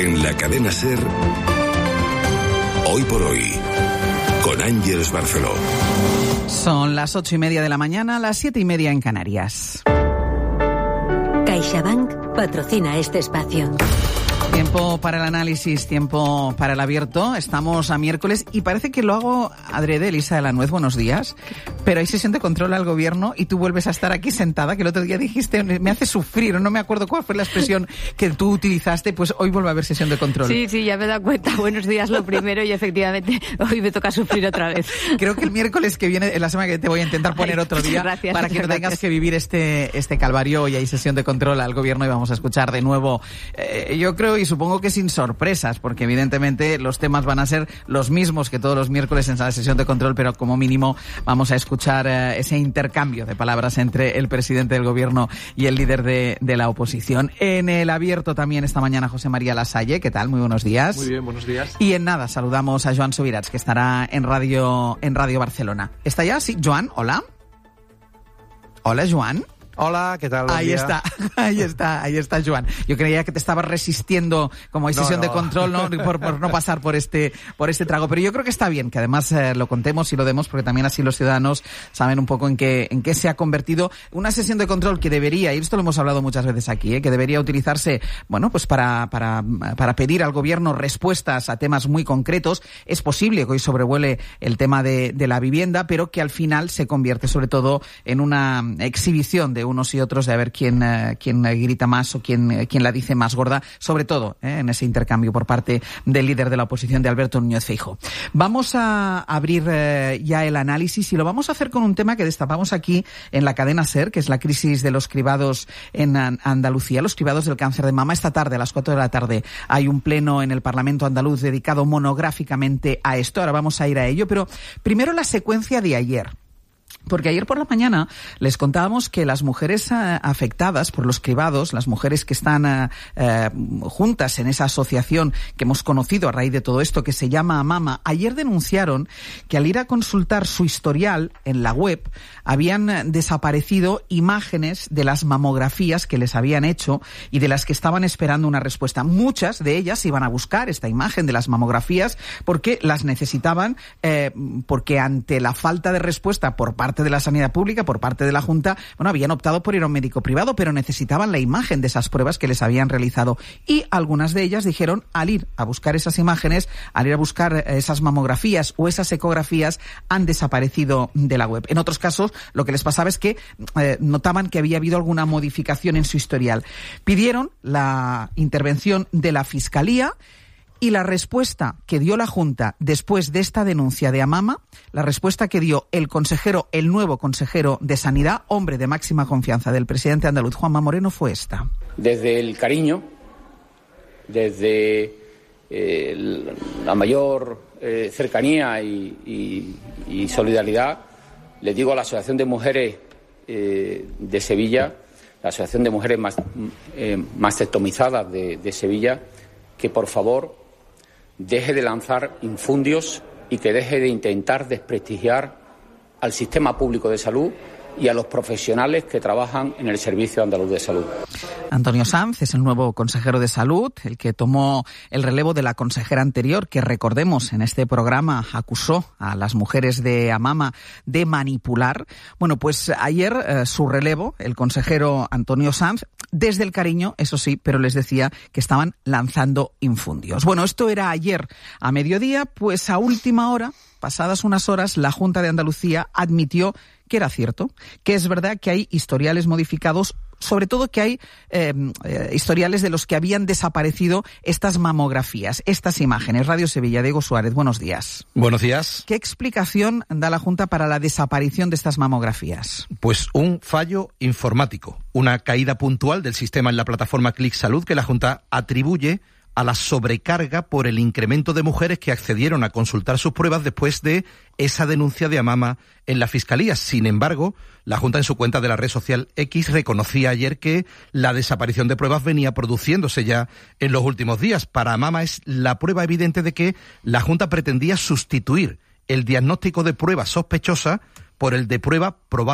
En la cadena SER, Hoy por Hoy, con Ángeles Barceló. Son las 8:30 de la mañana, las 7:30 en Canarias. CaixaBank patrocina este espacio. Tiempo para el análisis, tiempo para el abierto. Estamos a miércoles y parece que lo hago adrede, Elisa de la Nuez, buenos días. Pero hay sesión de control al gobierno y tú vuelves a estar aquí sentada, que el otro día dijiste, me hace sufrir, no me acuerdo cuál fue la expresión que tú utilizaste, pues hoy vuelve a haber sesión de control. Sí, ya me he dado cuenta. Buenos días lo primero y efectivamente hoy me toca sufrir otra vez. Creo que el miércoles que viene, en la semana que te voy a intentar poner otro día, gracias, para que no tengas que vivir este calvario. Hoy hay sesión de control al gobierno y vamos a escuchar de nuevo, yo creo y supongo que sin sorpresas, porque evidentemente los temas van a ser los mismos que todos los miércoles en la sesión de control, pero como mínimo vamos a escuchar ese intercambio de palabras entre el presidente del gobierno y el líder de la oposición. En el abierto también esta mañana José María Lasalle. ¿Qué tal? Muy buenos días. Muy bien, buenos días. Y en nada, saludamos a Joan Subirats, que estará en Radio Barcelona. ¿Está ya? Sí, Joan, hola. Hola, Joan. Hola, ¿qué tal? Ahí está, Joan. Yo creía que te estabas resistiendo, como hay sesión de control, ¿no? Por no pasar por este trago. Pero yo creo que está bien que además lo contemos y lo demos, porque también así los ciudadanos saben un poco en qué se ha convertido una sesión de control que debería, y esto lo hemos hablado muchas veces aquí, que debería utilizarse, bueno, pues para pedir al gobierno respuestas a temas muy concretos. Es posible que hoy sobrevuele el tema de la vivienda, pero que al final se convierte sobre todo en una exhibición de unos y otros, de a ver quién grita más o quién la dice más gorda, sobre todo en ese intercambio por parte del líder de la oposición, de Alberto Núñez Feijóo. Vamos a abrir ya el análisis y lo vamos a hacer con un tema que destapamos aquí en la cadena SER, que es la crisis de los cribados en Andalucía, los cribados del cáncer de mama. Esta tarde, a las 4 de la tarde, hay un pleno en el Parlamento andaluz dedicado monográficamente a esto. Ahora vamos a ir a ello, pero primero la secuencia de ayer. Porque ayer por la mañana les contábamos que las mujeres afectadas por los cribados, las mujeres que están juntas en esa asociación que hemos conocido a raíz de todo esto, que se llama AMAMA, ayer denunciaron que al ir a consultar su historial en la web habían desaparecido imágenes de las mamografías que les habían hecho y de las que estaban esperando una respuesta. Muchas de ellas iban a buscar esta imagen de las mamografías porque las necesitaban, porque ante la falta de respuesta por parte de la sanidad pública, por parte de la Junta, bueno, habían optado por ir a un médico privado, pero necesitaban la imagen de esas pruebas que les habían realizado. Y algunas de ellas dijeron, al ir a buscar esas imágenes, al ir a buscar esas mamografías o esas ecografías, han desaparecido de la web. En otros casos, lo que les pasaba es que notaban que había habido alguna modificación en su historial. Pidieron la intervención de la Fiscalía. Y la respuesta que dio la Junta después de esta denuncia de AMAMA, la respuesta que dio el nuevo consejero de Sanidad, hombre de máxima confianza del presidente andaluz, Juanma Moreno, fue esta. Desde el cariño, desde la mayor cercanía y solidaridad, le digo a la Asociación de Mujeres de Sevilla, la Asociación de Mujeres mastectomizadas de Sevilla, que por favor deje de lanzar infundios y que deje de intentar desprestigiar al sistema público de salud y a los profesionales que trabajan en el Servicio Andaluz de Salud. Antonio Sanz es el nuevo consejero de Salud, el que tomó el relevo de la consejera anterior, que recordemos en este programa acusó a las mujeres de AMAMA de manipular. Bueno, pues ayer su relevo, el consejero Antonio Sanz, desde el cariño, eso sí, pero les decía que estaban lanzando infundios. Bueno, esto era ayer a mediodía, pues a última hora, pasadas unas horas, la Junta de Andalucía admitió que era cierto, que es verdad que hay historiales modificados, sobre todo que hay historiales de los que habían desaparecido estas mamografías, estas imágenes. Radio Sevilla, Diego Suárez, buenos días. Buenos días. ¿Qué explicación da la Junta para la desaparición de estas mamografías? Pues un fallo informático, una caída puntual del sistema en la plataforma Clic Salud que la Junta atribuye a la sobrecarga por el incremento de mujeres que accedieron a consultar sus pruebas después de esa denuncia de AMAMA en la Fiscalía. Sin embargo, la Junta en su cuenta de la red social X reconocía ayer que la desaparición de pruebas venía produciéndose ya en los últimos días. Para AMAMA es la prueba evidente de que la Junta pretendía sustituir el diagnóstico de prueba sospechosa por el de prueba probable.